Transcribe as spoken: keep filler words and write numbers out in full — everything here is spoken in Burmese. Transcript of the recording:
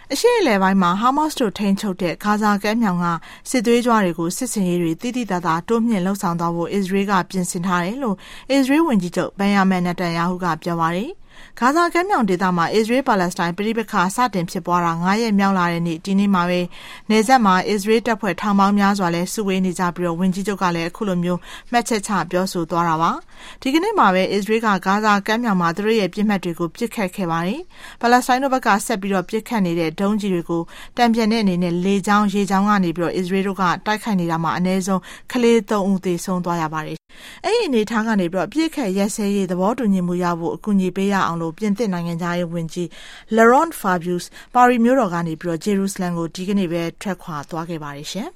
အရှေ့အလယ်ပိုင်းမှာဟာမတ်စ်တို့ထိန်းချုပ်တဲ့ဂါဇာကမ်းမြောင်ကစစ်သွေးကြွတွေကိုစစ်စင်ရေးတွေတိတိတသာတိုးမြင့်လှုပ်ဆောင်သွားဖို့အစ္စရေးကပြင်ဆင်ထားတယ်လို့အစ္စရေးဝန်ကြီးချုပ်ဘင်ယာမင်နတန်ယာဟုကပြောပါတယ်ဂါဇာကမ်းမြောင်ဒေသမှာအစ္စရေးပါလက်စတိုင်းပြည်ပခါစတင်ဖြစ်ပွားတာ၅ရက်မြောက်လာတဲ့နေ့ဒီနေ့မှာပဲနေဆက်မှာအစ္စရေးတပ်ဖွဲ့ထောင်ပေါင်းများစွာလဲစုဝေးနေကြပြီးတော့ဝန်ကြီးချုပ်ကလည်းအခုလိုမျိုးမှတ်ချက်ချပြောဆိုသွားတာပါဒီကနေ့မှာပဲအစ္စရေးကဂါဇာကမ်းမြောင်မှာသူတို့ရဲ့ပြစ်မှတ်တွေကိုပြစ်ခတ်ခဲ့ပါတယ်ပါလက်စတိုင်းတို့ဘက်ကဆက်ပြီးတော့ပြစ်ခတ်နေတဲ့ဒုံးကြီးတွေကိုတံပြန်တဲ့အနေနဲ့လေကြောင်းရေကြောင်းကနေပြီးတော့အစ္စရေးတို့ကတိုက်ခိုက်နေတာမှာအနည်းဆုံးကလေးသုံးဦးသေဆုံးသွားရပါတယ်အဲ့ဒီအနေထားကနေပြီးတော့ပြစ်ခတ်ရက်စဲရေးသဘောတူညီမှုရဖို့အကူအညီပေးရအောင်လို့ပြင်သစ်နိုင်ငံသားရေးဝန်ကြီး Laurent Fabius ပါရီမြို့တော်ကနေပြီးတော့ဂျေရုဆလမ်ကိုဒီကနေ့ပဲထွက်ခွာသွားခဲ့ပါတယ်ရှင်